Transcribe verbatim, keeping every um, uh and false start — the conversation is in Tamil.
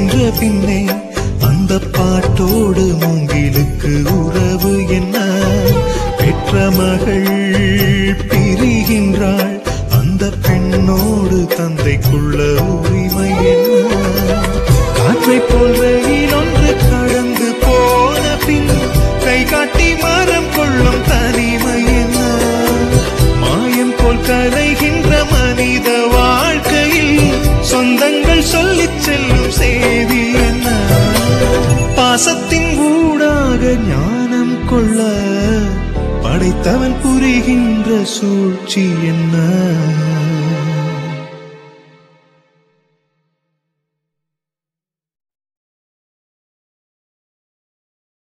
சென்ற பின்னே அந்த பாட்டோடு மூங்கிலுக்கு உறவு என்ன? பெற்ற மகள் பிரிகின்றாள், அந்த பெண்ணோடு தந்தைக்குள்ள உரிமை என்ன? காற்றை போல் ரயில் ஒன்று கடந்து போன பின் கை காட்டி மரம் கொள்ளும் தனிமை என்ன? மாயம் போல் கரைகின்ற மனித வாழ்க்கையில் சொந்தங்கள் சொல்லிச் செல்லும் செய்தி என்ன? பாசத்தின் ஊடாக ஞானம் கொள்ள படைத்தவன் புரிகின்ற சூழ்ச்சி என்ன?